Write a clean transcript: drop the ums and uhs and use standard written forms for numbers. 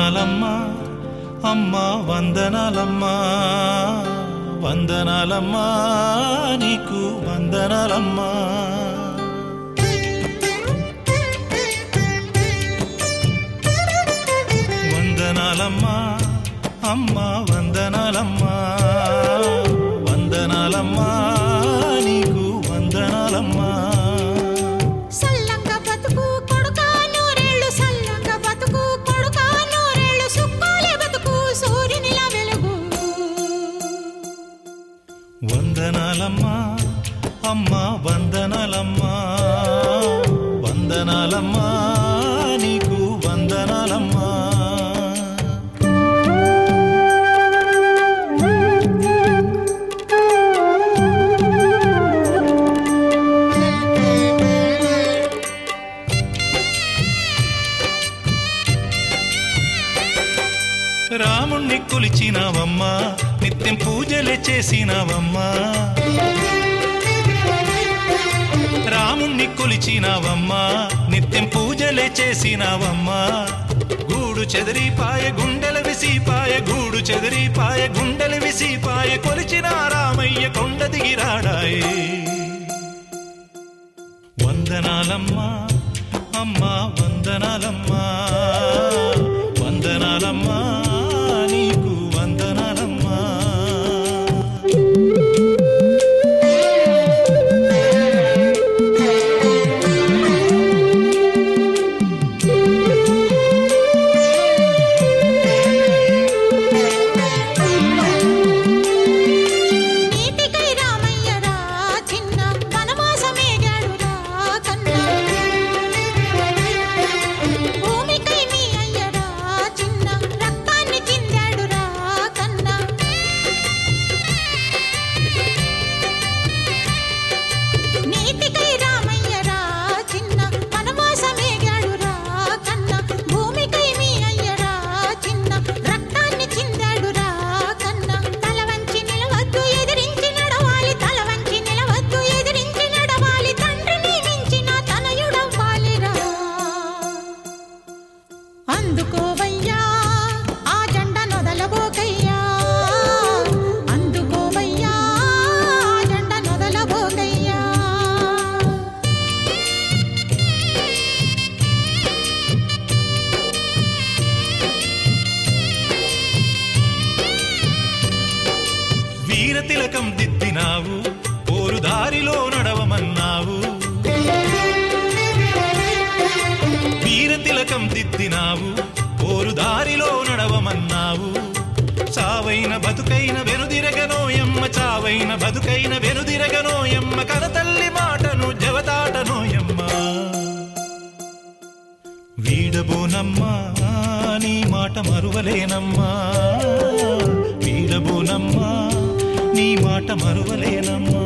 వందనాలమ్మా అమ్మా వందనాలమ్మా వందనాలమ్మా నీకు వందనాలమ్మా వందనాలమ్మా అమ్మా వందనాలమ్మా వందనాలమ్మా నీకు వందనాలమ్మా వందనాలమ్మా అమ్మా వందనాలమ్మా వందనాలమ్మా నీకు వందనాలమ్మా రాముణ్ణి కొలిచినావమ్మా నిత్యం పూజలే చేసినావమ్మా రాముణ్ణి కొలిచినావమ్మా నిత్యం పూజలే చేసినావమ్మా గూడు చెదిరిపాయ గుండెల విసిపాయ గూడు చెదిరిపాయ గుండెల విసిపాయ కొలిచిన రామయ్య కొండ దిగిరాడాయే వందనాలమ్మా అమ్మా వందనాలమ్మా వందనాలమ్మా నీకు వందనాలమ్మా అందుకోవయ్యా ఆ జెండ నొదలబోకయ్యా అందుకోవయ్యా ఆ జెండ నొదలబోకయ్యా వీర తిలకం దిద్దినావు పోరు దారిలో నడవమన్నావు వీర తిలకం దిద్దినావు పోరు దారిలో నడవమన్నావు చావైన బతుకైన వెనుదిరగనోయమ్మ చావైన బతుకైన వెనుదిరగనోయమ్మ కనతల్లి మాటను జవదాటనోయమ్మ వీడబోనమ్మా నీ మాట మరువలేనమ్మా వీడబోనమ్మా నీ మాట మరువలేనమ్మా